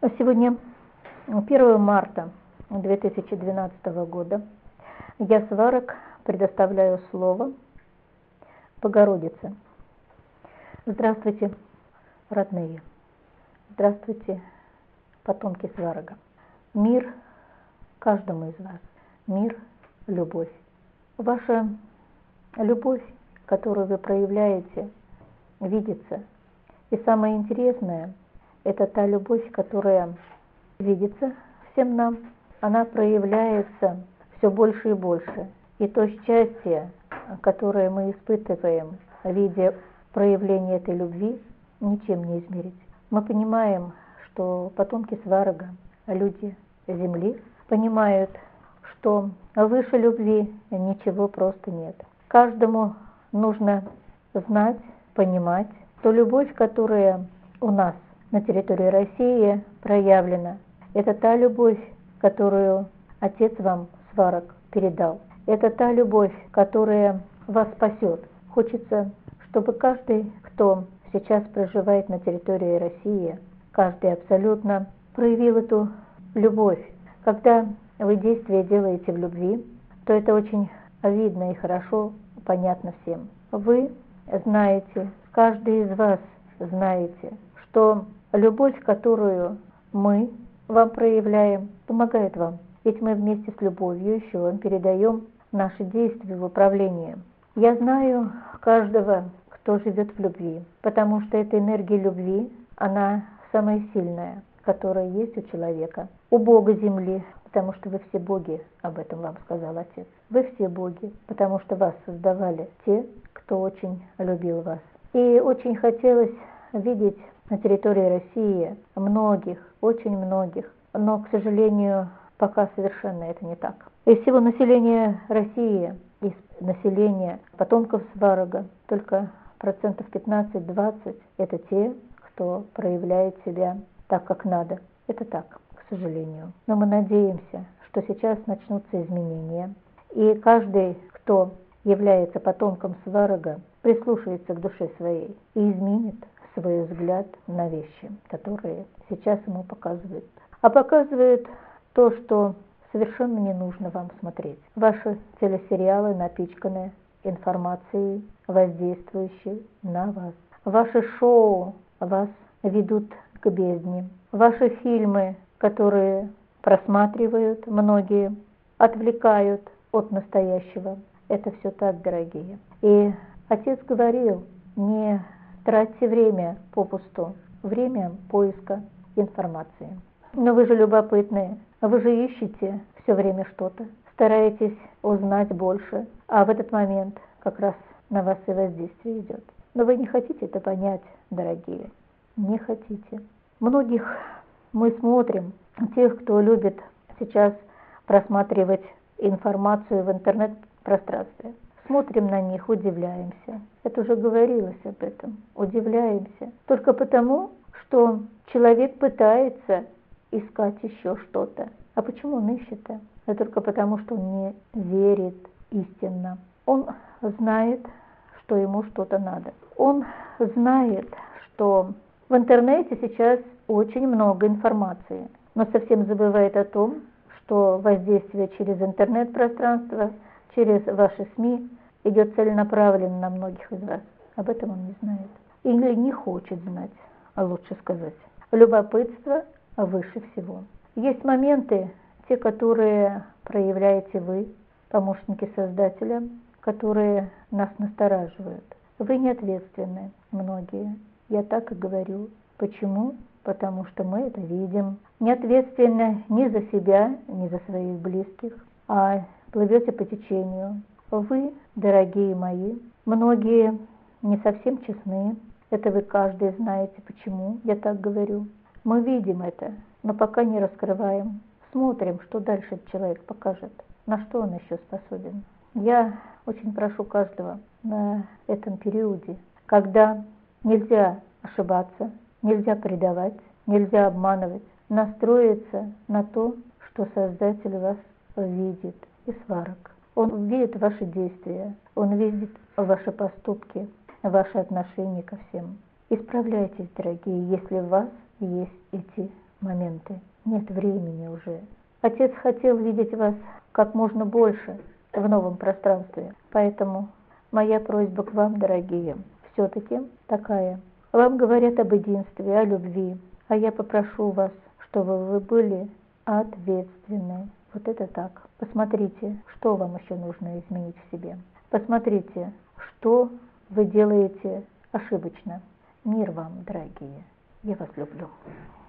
Сегодня 1 марта 2012 года. Я, Сварог, предоставляю слово Богородице. Здравствуйте, родные. Здравствуйте, потомки Сварога. Мир каждому из вас. Мир, любовь. Ваша любовь, которую вы проявляете, видится. И самое интересное, это та любовь, которая видится всем нам. Она проявляется все больше и больше. И то счастье, которое мы испытываем в виде проявления этой любви, ничем не измерить. Мы понимаем, что потомки Сварога, люди Земли, понимают, что выше любви ничего просто нет. Каждому нужно знать, понимать, что любовь, которая у нас на территории России проявлена, это та любовь, которую Отец вам, Сварог, передал. Это та любовь, которая вас спасет. Хочется, чтобы каждый, кто сейчас проживает на территории России, каждый абсолютно проявил эту любовь. Когда вы действия делаете в любви, то это очень видно и хорошо, понятно всем. Вы знаете, каждый из вас знаете, что любовь, которую мы вам проявляем, помогает вам. Ведь мы вместе с любовью еще вам передаем наши действия в управлении. Я знаю каждого, кто живет в любви, потому что эта энергия любви, она самая сильная, которая есть у человека, у Бога Земли, потому что вы все боги, об этом вам сказал Отец. Вы все боги, потому что вас создавали те, кто очень любил вас. И очень хотелось видеть на территории России многих, очень многих, но, к сожалению, пока совершенно это не так. Из всего населения России, из населения потомков Сварога, только 15-20% это те, кто проявляет себя так, как надо. Это так, к сожалению. Но мы надеемся, что сейчас начнутся изменения, и каждый, кто является потомком Сварога, прислушается к душе своей и изменит свой взгляд на вещи, которые сейчас ему показывают. А показывают то, что совершенно не нужно вам смотреть. Ваши телесериалы напичканы информацией, воздействующей на вас. Ваши шоу вас ведут к бездне. Ваши фильмы, которые просматривают многие, отвлекают от настоящего. Это все так, дорогие. И Отец говорил, не тратьте время попусту, время поиска информации. Но вы же любопытные, вы же ищете все время что-то, стараетесь узнать больше, а в этот момент как раз на вас и воздействие идет. Но вы не хотите это понять, дорогие, не хотите. Многих мы смотрим, тех, кто любит сейчас просматривать информацию в интернет-пространстве. Смотрим на них, удивляемся. Это уже говорилось об этом. Удивляемся. Только потому, что человек пытается искать еще что-то. А почему он ищет-то? Это только потому, что он не верит истинно. Он знает, что ему что-то надо. Он знает, что в интернете сейчас очень много информации, но совсем забывает о том, что воздействие через интернет-пространство, через ваши СМИ идет целенаправленно на многих из вас. Об этом он не знает. Или не хочет знать, а лучше сказать. Любопытство выше всего. Есть моменты, те, которые проявляете вы, помощники Создателя, которые нас настораживают. Вы не ответственны, многие. Я так и говорю. Почему? Потому что мы это видим. Не ответственны ни за себя, ни за своих близких, а плывете по течению. Вы, дорогие мои, многие не совсем честны. Это вы каждый знаете, почему я так говорю. Мы видим это, но пока не раскрываем. Смотрим, что дальше этот человек покажет, на что он еще способен. Я очень прошу каждого на этом периоде, когда нельзя ошибаться, нельзя предавать, нельзя обманывать, настроиться на то, что Создатель вас видит, и Сварог. Он видит ваши действия, он видит ваши поступки, ваши отношения ко всем. Исправляйтесь, дорогие, если в вас есть эти моменты. Нет времени уже. Отец хотел видеть вас как можно больше в новом пространстве. Поэтому моя просьба к вам, дорогие, все-таки такая. Вам говорят об единстве, о любви, а я попрошу вас, чтобы вы были ответственны. Вот это так. Посмотрите, что вам еще нужно изменить в себе. Посмотрите, что вы делаете ошибочно. Мир вам, дорогие. Я вас люблю.